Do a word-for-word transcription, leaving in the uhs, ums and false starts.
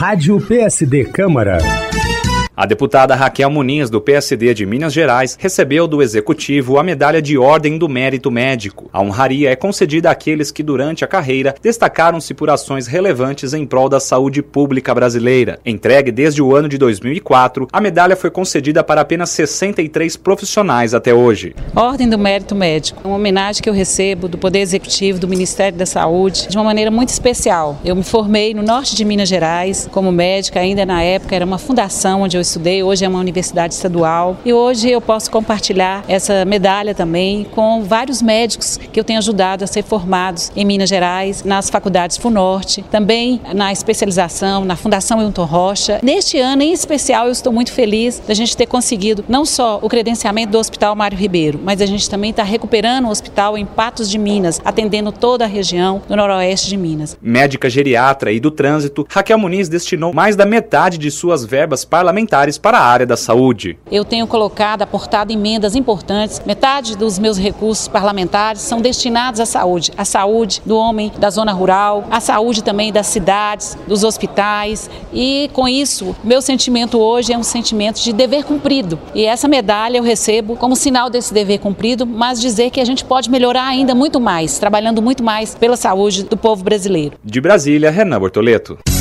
Rádio P S D Câmara. A deputada Raquel Muniz, do P S D de Minas Gerais, recebeu do Executivo a Medalha de Ordem do Mérito Médico. A honraria é concedida àqueles que, durante a carreira, destacaram-se por ações relevantes em prol da saúde pública brasileira. Entregue desde o ano de dois mil e quatro, a medalha foi concedida para apenas sessenta e três profissionais até hoje. Ordem do Mérito Médico, uma homenagem que eu recebo do Poder Executivo, do Ministério da Saúde, de uma maneira muito especial. Eu me formei no norte de Minas Gerais como médica, ainda na época era uma fundação onde eu estudei, hoje é uma universidade estadual e hoje eu posso compartilhar essa medalha também com vários médicos que eu tenho ajudado a ser formados em Minas Gerais, nas faculdades FUNORTE, também na especialização, na Fundação Hilton Rocha. Neste ano, em especial, eu estou muito feliz da gente ter conseguido não só o credenciamento do Hospital Mário Ribeiro, mas a gente também está recuperando o hospital em Patos de Minas, atendendo toda a região do noroeste de Minas. Médica geriatra e do trânsito, Raquel Muniz destinou mais da metade de suas verbas parlamentares para a área da saúde. Eu tenho colocado, aportado emendas importantes. Metade dos meus recursos parlamentares são destinados à saúde. À saúde do homem da zona rural, à saúde também das cidades, dos hospitais. E com isso, meu sentimento hoje é um sentimento de dever cumprido. E essa medalha eu recebo como sinal desse dever cumprido, mas dizer que a gente pode melhorar ainda muito mais, trabalhando muito mais pela saúde do povo brasileiro. De Brasília, Renan Bortoleto.